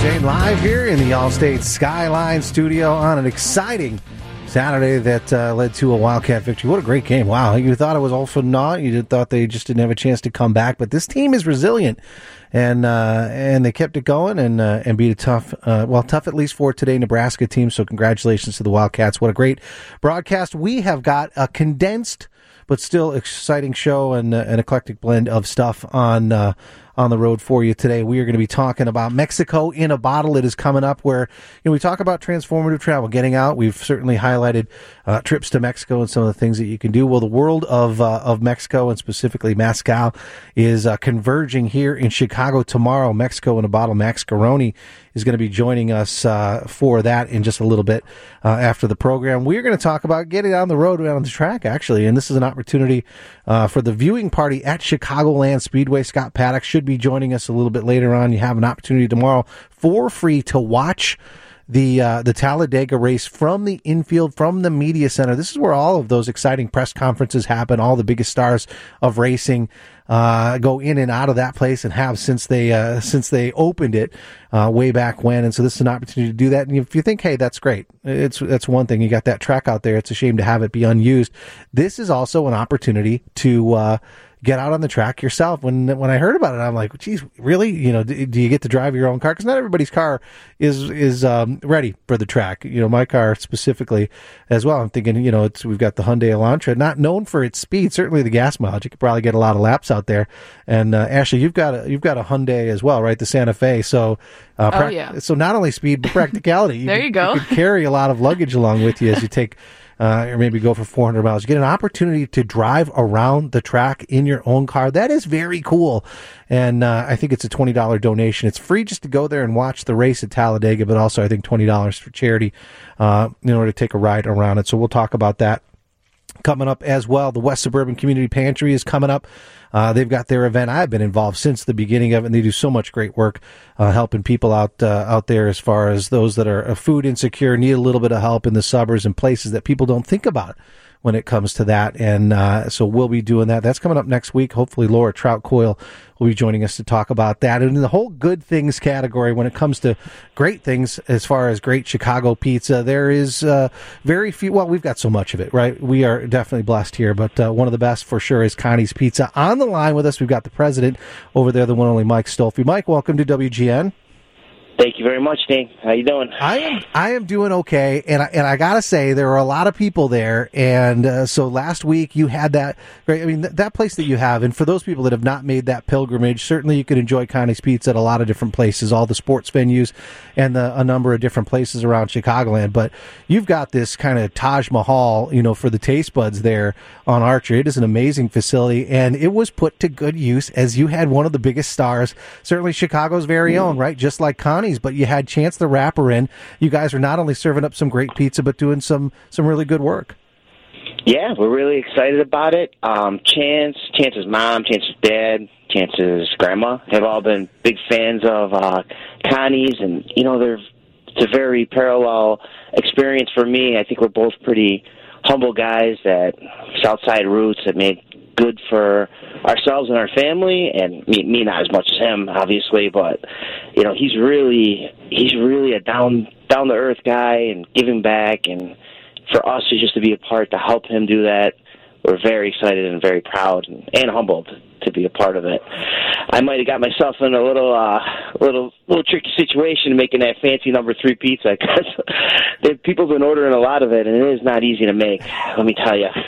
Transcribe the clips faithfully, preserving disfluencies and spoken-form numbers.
Shane live here in the Allstate Skyline studio on an exciting Saturday that uh, led to a Wildcat victory. What a great game. Wow. You thought it was all for naught. You thought they just didn't have a chance to come back. But this team is resilient, and uh, and they kept it going and uh, and beat a tough, uh, well, tough at least for today Nebraska team. So congratulations to the Wildcats. What a great broadcast. We have got a condensed but still exciting show and uh, an eclectic blend of stuff on uh, on the road for you today. We are going to be talking about Mexico in a Bottle. It is coming up where, you know, we talk about transformative travel, getting out. We've certainly highlighted uh, trips to Mexico and some of the things that you can do. Well, the world of uh, of Mexico, and specifically Mezcal, is uh, converging here in Chicago tomorrow. Mexico in a Bottle. Max Garoni is going to be joining us uh, for that in just a little bit uh, after the program. We're going to talk about getting on the road, on the track, actually, and this is an opportunity uh, for the viewing party at Chicagoland Speedway. Scott Paddock should be joining us a little bit later on. You have an opportunity tomorrow for free to watch the uh, the Talladega race from the infield, from the media center. This is where all of those exciting press conferences happen. All the biggest stars of racing uh, go in and out of that place, and have since they uh, since they opened it uh, way back when. And so this is an opportunity to do that. And if you think, hey, that's great, it's that's one thing. You got that track out there. It's a shame to have it be unused. This is also an opportunity to uh, get out on the track yourself. When when I heard about it, I'm like, geez, really? You know, do, do you get to drive your own car? Because not everybody's car is is um, ready for the track. You know, my car specifically as well. I'm thinking, you know, it's we've got the Hyundai Elantra, not known for its speed, certainly the gas mileage. You could probably get a lot of laps out there. And uh, Ashley, you've got a you've got a Hyundai as well, right? The Santa Fe. So, uh, oh prac- yeah. So not only speed but practicality. There you, you go. You could carry a lot of luggage along with you as you take. Uh, or maybe go for four hundred miles. You get an opportunity to drive around the track in your own car. That is very cool. And uh, I think it's a twenty dollars donation. It's free just to go there and watch the race at Talladega, but also I think twenty dollars for charity uh, in order to take a ride around it. So we'll talk about that coming up as well. The West Suburban Community Pantry is coming up. Uh, they've got their event. I've been involved since the beginning of it, and they do so much great work uh, helping people out uh, out there as far as those that are uh, food insecure, need a little bit of help in the suburbs and places that people don't think about when it comes to that. And uh, so we'll be doing that. That's coming up next week. Hopefully Laura Trout-Coyle will be joining us to talk about that. And in the whole good things category, when it comes to great things, as far as great Chicago pizza, there is uh, very few. Well, we've got so much of it, right? We are definitely blessed here, but uh, one of the best for sure is Connie's Pizza. On the line with us, we've got the president over there, the one and only Mike Stolfi. Mike, welcome to W G N. Thank you very much, Dave. How you doing? I am I am doing okay, and I, and I gotta say there are a lot of people there, and uh, so last week you had that. Right, I mean th- that place that you have, and for those people that have not made that pilgrimage, certainly you can enjoy Connie's Pizza at a lot of different places, all the sports venues, and the, a number of different places around Chicagoland. But you've got this kind of Taj Mahal, you know, for the taste buds there on Archer. It is an amazing facility, and it was put to good use as you had one of the biggest stars, certainly Chicago's very own, right? Just like Connie. But you had Chance the Rapper in. You guys are not only serving up some great pizza, but doing some some really good work. Yeah, we're really excited about it. Um, Chance, Chance's mom, Chance's dad, Chance's grandma have all been big fans of uh, Connie's, and you know, they're it's a very parallel experience for me. I think we're both pretty humble guys that Southside roots that made good for ourselves and our family, and me, me not as much as him, obviously, but you know, he's really he's really a down down to earth guy and giving back, and for us to just to be a part to help him do that, we're very excited and very proud and, and humbled to be a part of it. I might have got myself in a little uh, little little tricky situation making that fancy number three pizza, because people have been ordering a lot of it, and it is not easy to make, let me tell you.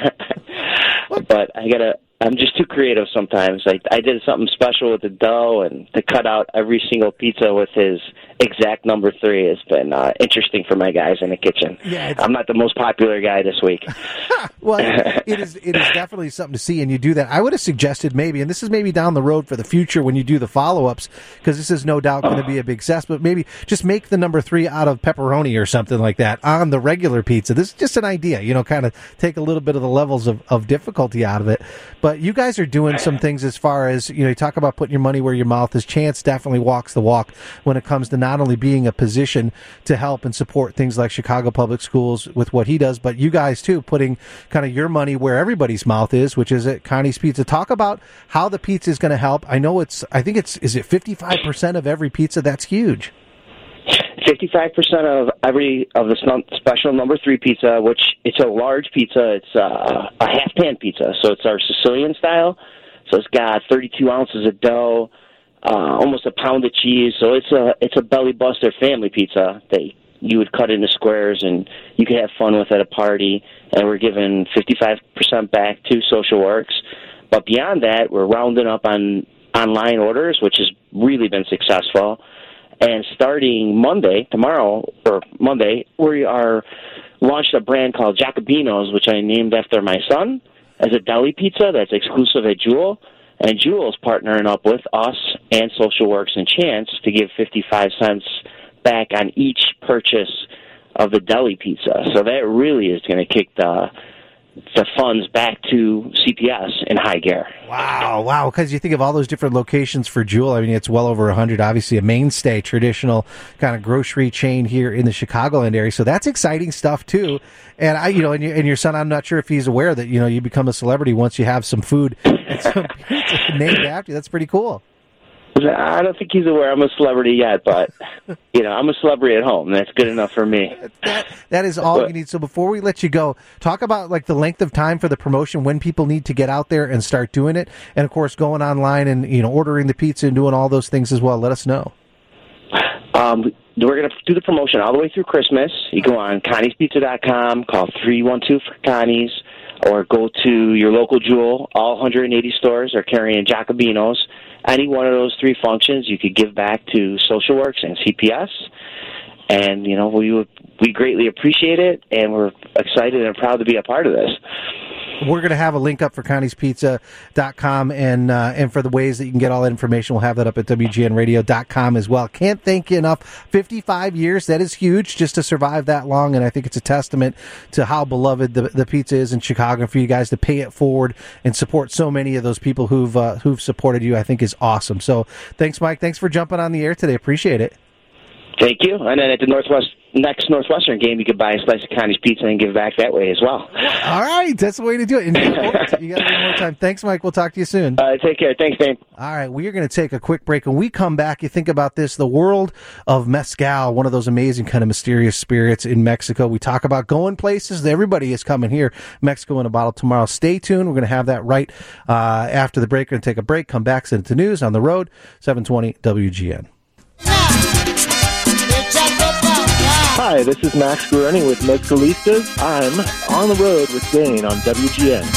But I gotta. I'm just too creative sometimes. Like I did something special with the dough, and to cut out every single pizza with his exact number three has been uh, interesting for my guys in the kitchen. Yeah, I'm not the most popular guy this week. Well, it, it is it is definitely something to see, and you do that. I would have suggested maybe, and this is maybe down the road for the future when you do the follow-ups, because this is no doubt going to be a big success, but maybe just make the number three out of pepperoni or something like that on the regular pizza. This is just an idea, you know, kind of take a little bit of the levels of, of difficulty out of it. But you guys are doing some things as far as, you know, you talk about putting your money where your mouth is. Chance definitely walks the walk when it comes to not only being a position to help and support things like Chicago Public Schools with what he does, but you guys too, putting kind of your money where everybody's mouth is, which is at Connie's Pizza. Talk about how the pizza is going to help. I know it's, I think it's, is it fifty-five percent of every pizza? That's huge. fifty-five percent of every of the special number three pizza, which it's a large pizza. It's uh, a half pan pizza, so it's our Sicilian style. So it's got thirty-two ounces of dough, uh, almost a pound of cheese. So it's a it's a belly buster family pizza that you would cut into squares and you could have fun with at a party. And we're giving fifty-five percent back to Social Works. But beyond that, we're rounding up on online orders, which has really been successful. And starting Monday, tomorrow, or Monday, we are launched a brand called Jacobinos, which I named after my son, as a deli pizza that's exclusive at Jewel. And Jewel's partnering up with us and Social Works and Chance to give fifty-five cents back on each purchase of the deli pizza. So that really is going to kick the the funds back to C P S in high gear. Wow, wow. Because you think of all those different locations for Jewel. I mean, it's well over one hundred, obviously a mainstay, traditional kind of grocery chain here in the Chicagoland area. So that's exciting stuff, too. And, I, you know, and, you, and your son, I'm not sure if he's aware that, you know, you become a celebrity once you have some food and some pizza named after you. That's pretty cool. I don't think he's aware I'm a celebrity yet, but, you know, I'm a celebrity at home. That's good enough for me. That, that is all but, you need. So before we let you go, talk about, like, the length of time for the promotion, when people need to get out there and start doing it. And, of course, going online and, you know, ordering the pizza and doing all those things as well. Let us know. Um, we're going to do the promotion all the way through Christmas. You go on Connie's Pizza dot com, call three one two for Connie's, or go to your local Jewel. All one hundred eighty stores are carrying Jacobinos. Any one of those three functions, you could give back to Social Works and C P S. And, you know, we would, we greatly appreciate it, and we're excited and proud to be a part of this. We're going to have a link up for Connie's Pizza dot com, and uh, and for the ways that you can get all that information, we'll have that up at W G N radio dot com as well. Can't thank you enough. fifty-five years, that is huge just to survive that long, and I think it's a testament to how beloved the, the pizza is in Chicago. For you guys to pay it forward and support so many of those people who've uh, who've supported you, I think is awesome. So thanks, Mike. Thanks for jumping on the air today. Appreciate it. Thank you. And then at the Northwest next Northwestern game, you could buy a slice of Connie's Pizza and give back that way as well. All right. That's the way to do it. And you got a little more time. Thanks, Mike. We'll talk to you soon. Uh, take care. Thanks, Dan. All right. We are going to take a quick break. When we come back, you think about this, the world of mezcal, one of those amazing kind of mysterious spirits in Mexico. We talk about going places. Everybody is coming here. Mexico in a bottle tomorrow. Stay tuned. We're going to have that right uh, after the break. We're going to take a break, come back, send it to news on the road, seven twenty W G N. Hi, this is Max Guarani with Mezcalistas. I'm on the road with Dane on W G N.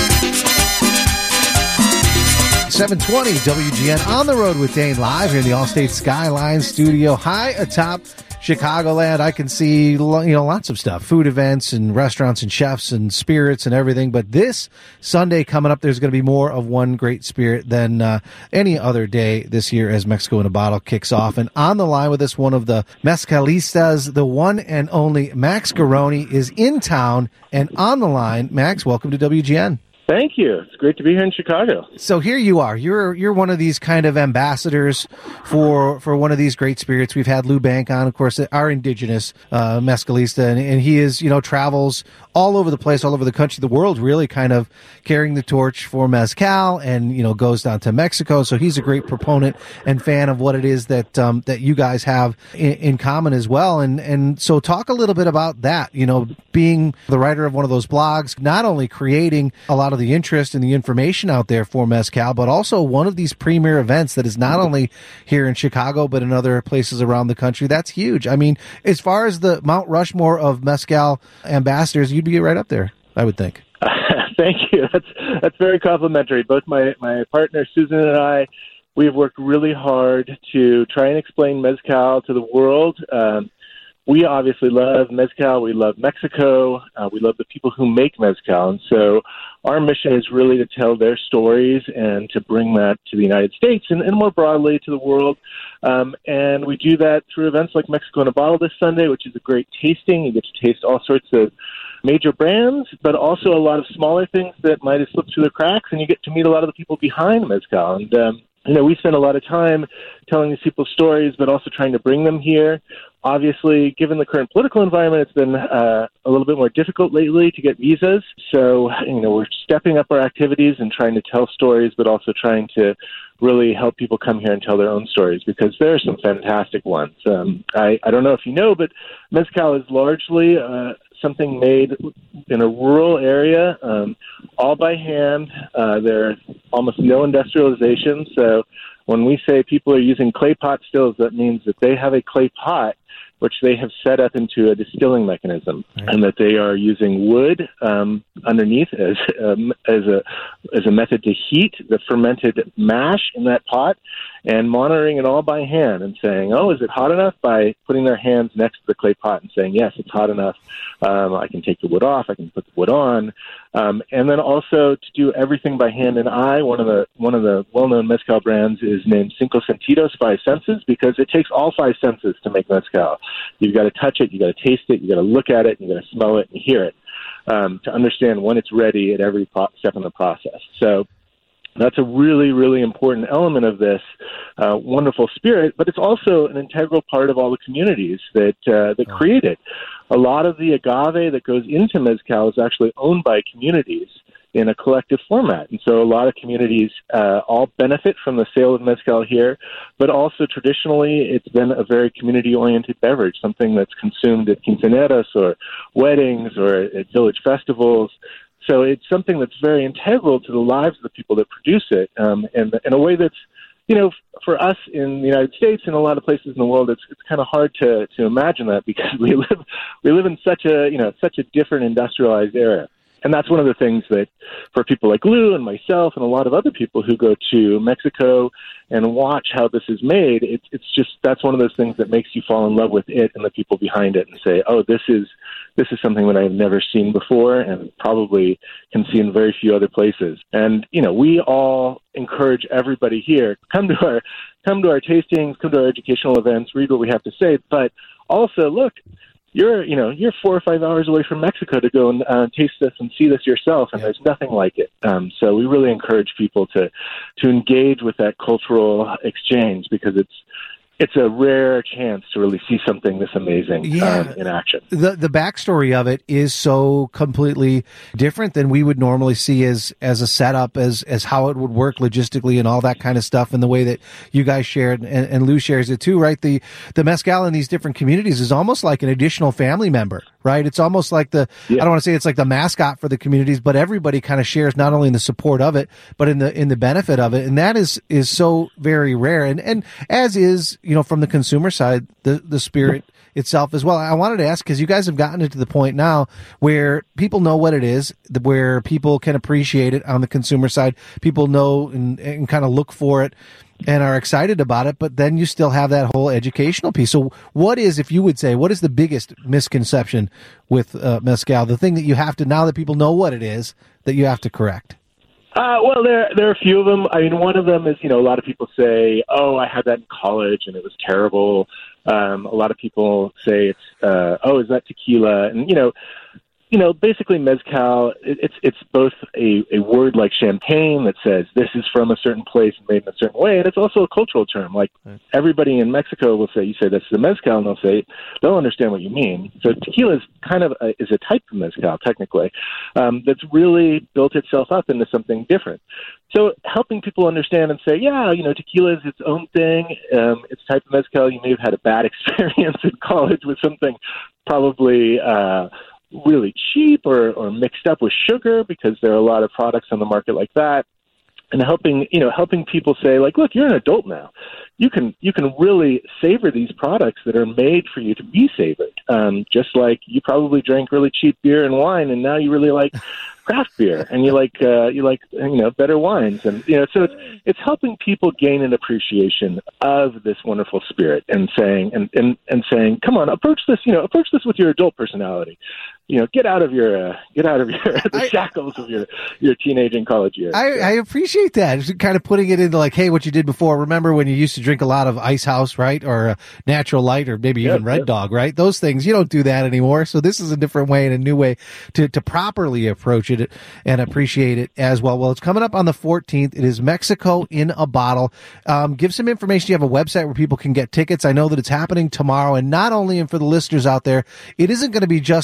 seven twenty W G N, on the road with Dane, live here in the Allstate Skyline studio, high atop Chicagoland. I can see, you know, lots of stuff, food events and restaurants and chefs and spirits and everything. But this Sunday coming up, there's going to be more of one great spirit than uh, any other day this year as Mexico in a Bottle kicks off. And on the line with us, one of the mezcalistas, the one and only Max Guarani, is in town and on the line. Max, welcome to W G N. Thank you. It's great to be here in Chicago. So here you are. You're you're one of these kind of ambassadors for for one of these great spirits. We've had Lou Bank on, of course, our indigenous uh, mezcalista, and, and he is, you know, travels all over the place, all over the country, the world, really kind of carrying the torch for mezcal, and, you know, goes down to Mexico. So he's a great proponent and fan of what it is that um, that you guys have in, in common as well. And and so talk a little bit about that. You know, being the writer of one of those blogs, not only creating a lot of the interest and the information out there for mezcal, but also one of these premier events that is not only here in Chicago, but in other places around the country. That's huge. I mean, as far as the Mount Rushmore of mezcal ambassadors, you'd be right up there, I would think. Thank you. That's that's very complimentary. Both my, my partner, Susan, and I, we have worked really hard to try and explain mezcal to the world. Um, We obviously love mezcal. We love Mexico. Uh, we love the people who make mezcal. And so our mission is really to tell their stories and to bring that to the United States and, and more broadly to the world. Um, and we do that through events like Mexico in a Bottle this Sunday, which is a great tasting. You get to taste all sorts of major brands, but also a lot of smaller things that might have slipped through the cracks. And you get to meet a lot of the people behind mezcal. And, um, you know, we spend a lot of time telling these people's stories, but also trying to bring them here. Obviously, given the current political environment, it's been uh, a little bit more difficult lately to get visas. So, you know, we're stepping up our activities and trying to tell stories, but also trying to really help people come here and tell their own stories, because there are some fantastic ones. Um, I, I don't know if you know, but mezcal is largely uh, something made in a rural area, um, all by hand. Uh, there's almost no industrialization. So when we say people are using clay pot stills, that means that they have a clay pot which they have set up into a distilling mechanism, right, and that they are using wood um, underneath as um, as a as a method to heat the fermented mash in that pot, and monitoring it all by hand and saying, oh, is it hot enough, by putting their hands next to the clay pot and saying, yes, it's hot enough. Um, I can take the wood off. I can put the wood on. Um, and then also to do everything by hand and eye. One of the one of the well-known mezcal brands is named Cinco Sentidos, Five Senses, because it takes all five senses to make mezcal. You've got to touch it, you've got to taste it, you've got to look at it, you've got to smell it and hear it um, to understand when it's ready at every po- step in the process. So that's a really, really important element of this uh, wonderful spirit, but it's also an integral part of all the communities that uh, that create it. A lot of the agave that goes into mezcal is actually owned by communities in a collective format. And so a lot of communities uh, all benefit from the sale of mezcal here, but also traditionally it's been a very community-oriented beverage, something that's consumed at quinceañeras or weddings or at village festivals. So it's something that's very integral to the lives of the people that produce it, um, and in a way that's, you know, for us in the United States and a lot of places in the world, it's it's kind of hard to to imagine that, because we live we live in such a you know such a different industrialized era. And that's one of the things that for people like Lou and myself and a lot of other people who go to Mexico and watch how this is made, it, it's just, that's one of those things that makes you fall in love with it and the people behind it and say, oh, this is this is something that I've never seen before and probably can see in very few other places. And, you know, we all encourage everybody here, come to our come to our tastings, come to our educational events, read what we have to say, but also look, You're, you know, you're four or five hours away from Mexico to go and uh, taste this and see this yourself, and yeah. there's nothing like it. Um, so we really encourage people to to engage with that cultural exchange, because it's it's a rare chance to really see something this amazing yeah. um, in action. The the backstory of it is so completely different than we would normally see as as a setup, as as how it would work logistically and all that kind of stuff, and the way that you guys shared and, and Lou shares it too, right? The the mezcal in these different communities is almost like an additional family member, right? It's almost like the yeah. I don't want to say it's like the mascot for the communities, but everybody kind of shares not only in the support of it, but in the in the benefit of it, and that is is so very rare, and and as is, you know, from the consumer side, the the spirit itself as well. I wanted to ask, because you guys have gotten it to the point now where people know what it is, where people can appreciate it on the consumer side. People know and, and kind of look for it and are excited about it, but then you still have that whole educational piece. So what is, if you would say, what is the biggest misconception with uh, mezcal, the thing that you have to, now that people know what it is, that you have to correct? Uh, well, there there are a few of them. I mean, one of them is, you know, a lot of people say, oh, I had that in college and it was terrible. Um, a lot of people say it's, uh, oh, is that tequila? And, you know, you know, basically mezcal, it, it's it's both a, a word like champagne that says this is from a certain place and made in a certain way, and it's also a cultural term. Like everybody in Mexico will say, you say this is a mezcal, and they'll say, they'll understand what you mean. So tequila is kind of a, is a type of mezcal, technically, um, that's really built itself up into something different. So helping people understand and say, yeah, you know, tequila is its own thing. Um, it's a type of mezcal. You may have had a bad experience in college with something probably uh, really cheap or, or mixed up with sugar, because there are a lot of products on the market like that. And helping, you know, helping people say, like, look, you're an adult now. You can you can really savor these products that are made for you to be savored. Um, just like you probably drank really cheap beer and wine, and now you really like craft beer, and you like uh, you like you know better wines, and you know so it's it's helping people gain an appreciation of this wonderful spirit, and saying and, and, and saying, come on, approach this you know approach this with your adult personality. You know, get out of your uh, get out of your the I, shackles of your your teenage and college years. I, yeah. I appreciate that. Just kind of putting it into like, hey, what you did before. Remember when you used to drink a lot of Ice House, right, or uh, Natural Light, or maybe even yep, Red yep. Dog, right? Those things, you don't do that anymore. So this is a different way and a new way to to properly approach it and appreciate it as well. Well, it's coming up on the fourteenth. It is Mexico in a Bottle. Um, give some information. You have a website where people can get tickets. I know that it's happening tomorrow, and not only, and for the listeners out there, it isn't going to be just mezcal.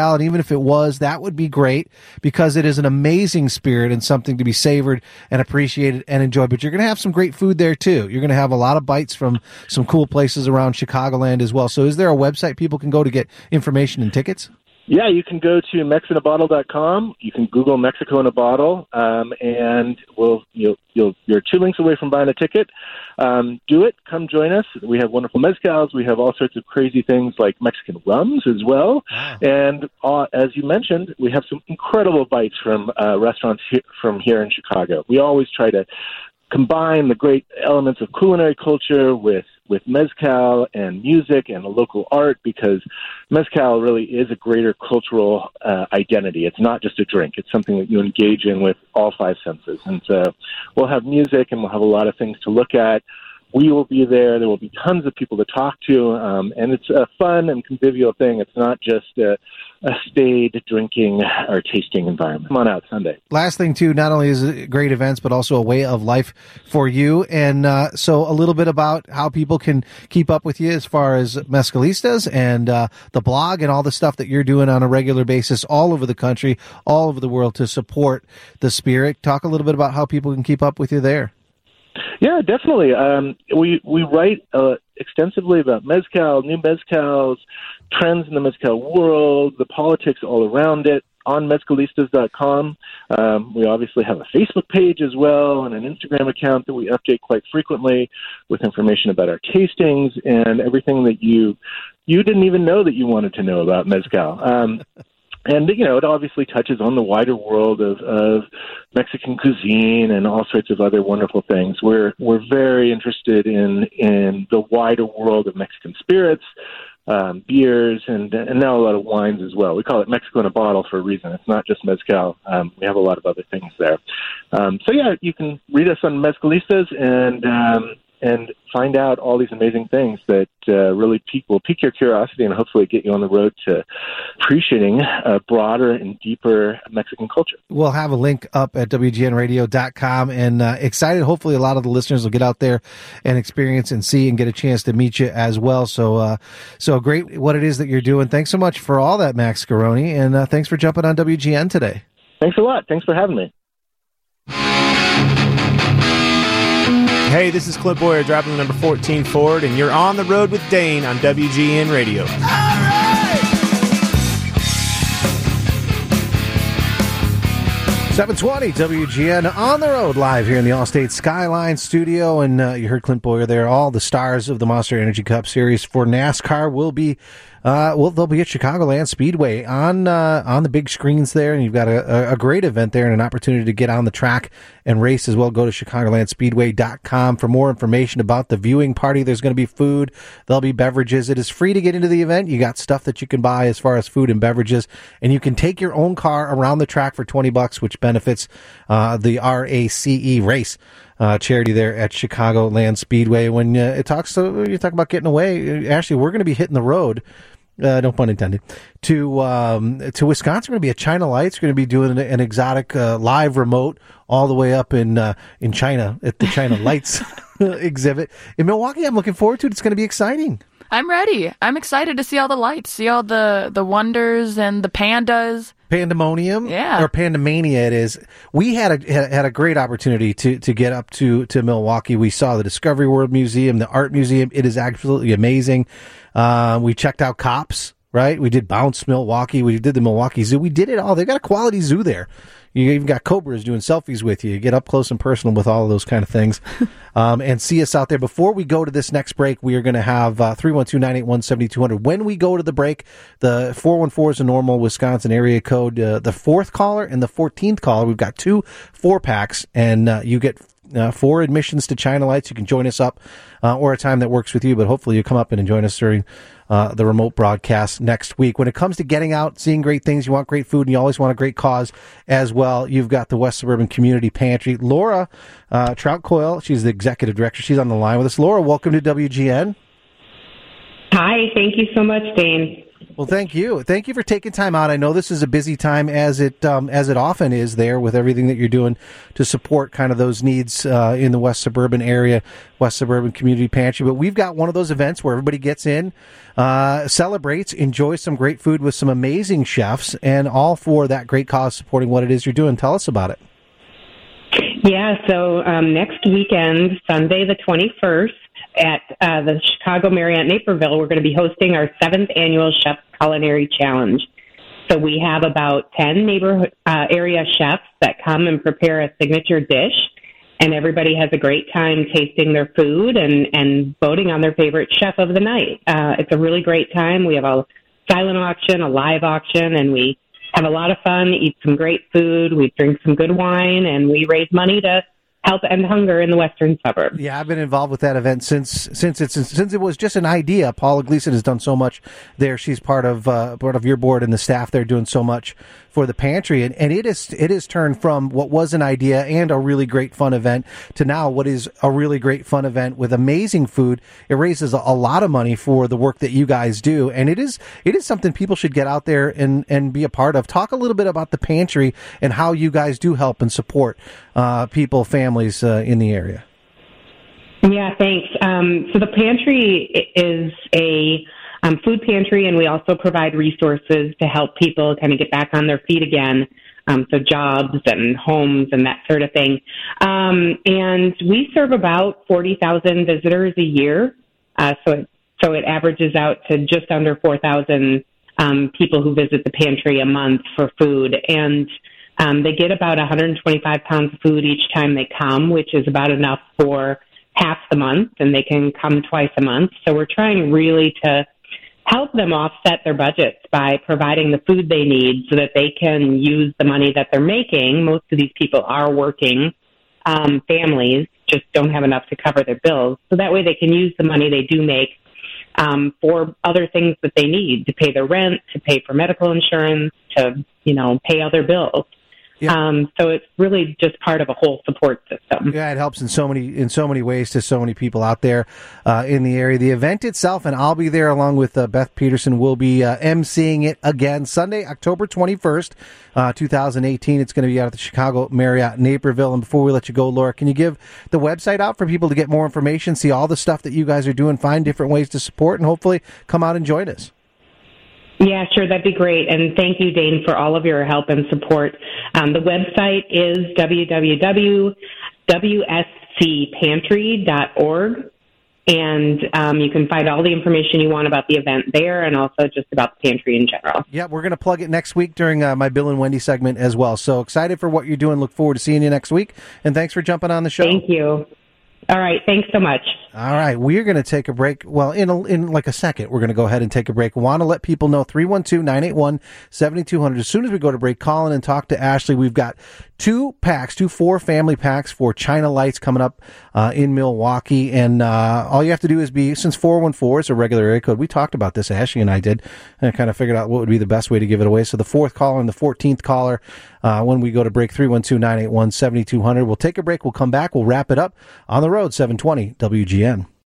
mezcal, and even if it was, that would be great because it is an amazing spirit and something to be savored and appreciated and enjoyed. But you're going to have some great food there too. You're going to have a lot of bites from some cool places around Chicagoland as well. So is there a website people can go to get information and tickets? Yeah, you can go to mex in a bottle dot com. You can Google Mexico in a Bottle, um, and we'll you'll, you'll you're two links away from buying a ticket. Um, do it. Come join us. We have wonderful mezcals. We have all sorts of crazy things like Mexican rums as well. Wow. And uh, as you mentioned, we have some incredible bites from uh, restaurants he- from here in Chicago. We always try to combine the great elements of culinary culture with with mezcal and music and local art, because mezcal really is a greater cultural uh, identity. It's not just a drink. It's something that you engage in with all five senses. And so we'll have music and we'll have a lot of things to look at. We will be there. There will be tons of people to talk to, um, and it's a fun and convivial thing. It's not just a, a staid drinking or tasting environment. Come on out Sunday. Last thing, too, not only is it great events, but also a way of life for you. And uh, so a little bit about how people can keep up with you as far as Mezcalistas and uh, the blog and all the stuff that you're doing on a regular basis all over the country, all over the world to support the spirit. Talk a little bit about how people can keep up with you there. Yeah, definitely. Um, we we write uh, extensively about mezcal, new mezcals, trends in the mezcal world, the politics all around it on mezcalistas dot com. Um, we obviously have a Facebook page as well and an Instagram account that we update quite frequently with information about our tastings and everything that you you didn't even know that you wanted to know about mezcal. Um, And, you know, it obviously touches on the wider world of, of Mexican cuisine and all sorts of other wonderful things. We're we're very interested in in the wider world of Mexican spirits, um, beers, and and now a lot of wines as well. We call it Mexico in a Bottle for a reason. It's not just mezcal. Um, we have a lot of other things there. Um, so, yeah, you can read us on Mezcalistas and um, and find out all these amazing things that uh, really pique, will pique your curiosity and hopefully get you on the road to appreciating a broader and deeper Mexican culture. We'll have a link up at W G N radio dot com, and uh, excited. Hopefully a lot of the listeners will get out there and experience and see and get a chance to meet you as well. So uh, so great what it is that you're doing. Thanks so much for all that, Max Scaroni, and uh, thanks for jumping on W G N today. Thanks a lot. Thanks for having me. Hey, this is Clint Boyer driving the number fourteen Ford, and you're on the road with Dane on W G N Radio. All right! seven twenty W G N on the road live here in the Allstate Skyline studio, and uh, you heard Clint Boyer there. All the stars of the Monster Energy Cup Series for NASCAR will be Uh, well, they'll be at Chicagoland Speedway on uh, on the big screens there, and you've got a, a great event there and an opportunity to get on the track and race as well. Go to chicagoland speedway dot com for more information about the viewing party. There's going to be food. There'll be beverages. It is free to get into the event. You got stuff that you can buy as far as food and beverages, and you can take your own car around the track for twenty bucks, which benefits uh, the R A C E race. Uh, charity there at Chicagoland Speedway. When uh, it talks to, you talk about getting away, actually, we're going to be hitting the road, uh, no pun intended, to um, to Wisconsin. We're going to be at China Lights. We're going to be doing an, an exotic uh, live remote all the way up in uh, in China at the China Lights exhibit. In Milwaukee, I'm looking forward to it. It's going to be exciting. I'm ready. I'm excited to see all the lights, see all the, the wonders and the pandas. Pandemonium, yeah, or Pandemania it is. We had a had a great opportunity to to get up to to Milwaukee. We saw the Discovery World Museum, the Art Museum. It is absolutely amazing. Uh, we checked out Cops, right? We did Bounce Milwaukee. We did the Milwaukee Zoo. We did it all. They've got a quality zoo there. You even got cobras doing selfies with you. You get up close and personal with all of those kind of things. um, and see us out there. Before we go to this next break, we are going to have uh, three one two, nine eight one, seven two zero zero. When we go to the break, the four one four is a normal Wisconsin area code. Uh, the fourth caller and the fourteenth caller, we've got two four-packs, and uh, you get uh, four admissions to China Lights. You can join us up uh, or a time that works with you, but hopefully you come up and join us during Uh, the remote broadcast next week. When it comes to getting out, seeing great things, you want great food, and you always want a great cause as well. You've got the West Suburban Community Pantry. Laura uh, Troutcoil, she's the executive director. She's on the line with us. Laura, welcome to W G N. Hi, thank you so much, Dane. Well, thank you. Thank you for taking time out. I know this is a busy time, as it um, as it often is there, with everything that you're doing to support kind of those needs uh, in the West Suburban area, West Suburban Community Pantry. But we've got one of those events where everybody gets in, uh, celebrates, enjoys some great food with some amazing chefs, and all for that great cause, supporting what it is you're doing. Tell us about it. Yeah, so um, next weekend, Sunday the twenty-first, at uh, the Chicago Marriott Naperville, we're going to be hosting our seventh annual Chef Culinary Challenge. So we have about ten neighborhood uh, area chefs that come and prepare a signature dish, and everybody has a great time tasting their food and, and voting on their favorite chef of the night. Uh, it's a really great time. We have a silent auction, a live auction, and we have a lot of fun, eat some great food, we drink some good wine, and we raise money to help end hunger in the western suburbs. Yeah, I've been involved with that event since since it's since it was just an idea. Paula Gleason has done so much there. She's part of uh, part of your board and the staff there, doing so much for the pantry, and, and it is it is turned from what was an idea and a really great fun event to now what is a really great fun event with amazing food. It raises a, a lot of money for the work that you guys do, and it is it is something people should get out there and and be a part of. Talk a little bit about the pantry and how you guys do help and support uh, people, families uh, in the area. Yeah, thanks. Um, so the pantry is a um, food pantry, and we also provide resources to help people kind of get back on their feet again. Um, so jobs and homes and that sort of thing. Um, and we serve about forty thousand visitors a year. Uh, so, it, so it averages out to just under four thousand um, people who visit the pantry a month for food. And um, they get about one hundred twenty-five pounds of food each time they come, which is about enough for half the month, and they can come twice a month. So we're trying really to help them offset their budgets by providing the food they need so that they can use the money that they're making. Most of these people are working um, families, just don't have enough to cover their bills. So that way they can use the money they do make um, for other things that they need, to pay their rent, to pay for medical insurance, to, you know, pay other bills. Yeah. Um, so it's really just part of a whole support system. Yeah, it helps in so many in so many ways to so many people out there uh, in the area. The event itself, and I'll be there along with uh, Beth Peterson, will be uh, emceeing it again Sunday, October twenty-first, uh, twenty eighteen. It's going to be out at the Chicago Marriott Naperville. And before we let you go, Laura, can you give the website out for people to get more information, see all the stuff that you guys are doing, find different ways to support, and hopefully come out and join us? Yeah, sure. That'd be great. And thank you, Dane, for all of your help and support. Um, the website is w w w dot w s c pantry dot org. And um, you can find all the information you want about the event there, and also just about the pantry in general. Yeah, we're going to plug it next week during uh, my Bill and Wendy segment as well. So excited for what you're doing. Look forward to seeing you next week. And thanks for jumping on the show. Thank you. All right. Thanks so much. All right. We're going to take a break. Well, in a, in like a second, we're going to go ahead and take a break. Want to let people know three one two, nine eight one, seven two zero zero. As soon as we go to break, call in and talk to Ashley. We've got two packs, two four family packs for China Lights coming up uh, in Milwaukee. And uh, all you have to do is be, since four one four is a regular area code, we talked about this, Ashley and I did, and kind of figured out what would be the best way to give it away. So the fourth caller and the fourteenth caller, uh, when we go to break, three one two, nine eight one, seven two zero zero. We'll take a break. We'll come back. We'll wrap it up on the road, seven twenty W G N.